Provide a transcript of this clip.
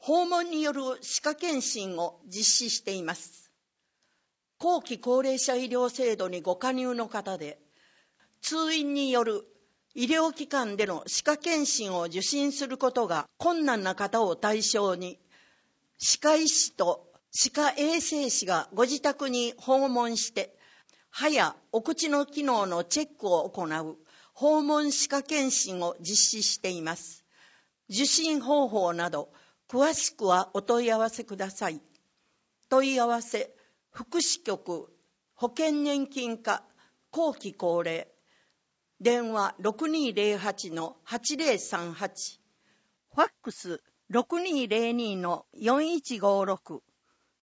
訪問による歯科検診を実施しています。後期高齢者医療制度にご加入の方で、通院による医療機関での歯科検診を受診することが困難な方を対象に、歯科医師と歯科衛生士がご自宅に訪問して、歯やお口の機能のチェックを行う訪問歯科検診を実施しています。受診方法など、詳しくはお問い合わせください。問い合わせ、福祉局、保険年金課、後期高齢、電話 6208-8038、ファックス 6202-4156